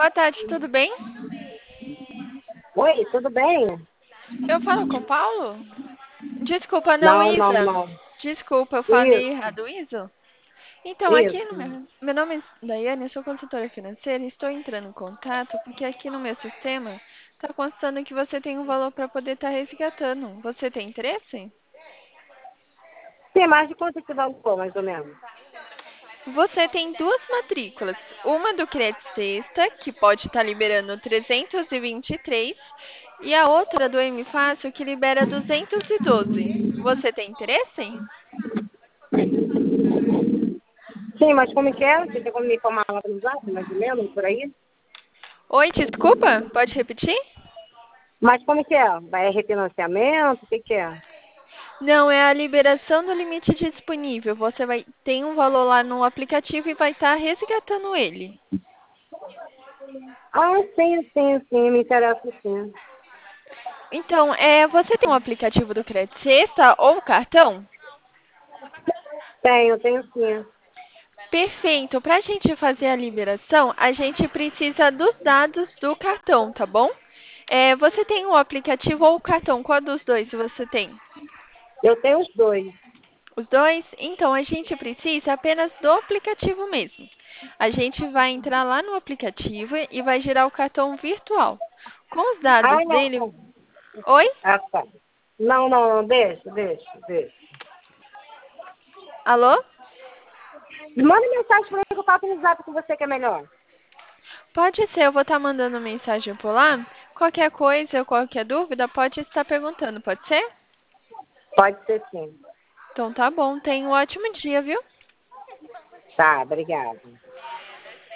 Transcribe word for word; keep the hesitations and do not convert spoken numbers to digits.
Boa tarde, tudo bem? Oi, tudo bem? Eu falo com o Paulo? Desculpa, não, Não, não, Isa. não. Desculpa, eu falei Isso, errado, Isa. Então, aqui no isso. meu, meu nome é Daiane, eu sou consultora financeira e estou entrando em contato porque aqui no meu sistema está constando que você tem um valor para poder estar resgatando. Você tem interesse? Tem mais de quanto que valor, mais ou menos? Você tem duas matrículas, uma do Credit Sexta, que pode estar liberando trezentos e vinte e três, e a outra do M Fácil, que libera duzentos e doze. Você tem interesse? Sim, mas como que é? Você tem como me informar lá no zap, mais ou menos, por aí? Oi, desculpa, pode repetir? Mas como que é? Vai refinanciamento? O que que é? Não, é a liberação do limite disponível. Você vai tem um valor lá no aplicativo e vai estar resgatando ele. Ah, sim, sim, sim, me interessa sim. Então, é, você tem um aplicativo do Credit Sexta ou cartão? Tenho, tenho sim. Perfeito. Para a gente fazer a liberação, a gente precisa dos dados do cartão, tá bom? É, você tem o aplicativo ou o cartão? Qual dos dois você tem? Eu tenho os dois. Os dois? Então, a gente precisa apenas do aplicativo mesmo. A gente vai entrar lá no aplicativo e vai gerar o cartão virtual. Com os Ah, dados não, dele. não. Oi? Ah, tá. Não, não, não, deixa, deixa, deixa. Alô? Manda mensagem pra mim que eu faço no zap com você que é melhor. Pode ser, eu vou estar mandando mensagem por lá. Qualquer coisa ou qualquer dúvida, pode estar perguntando, pode ser? Pode ser sim. Então tá bom, tenha um ótimo dia, viu? Tá, obrigada.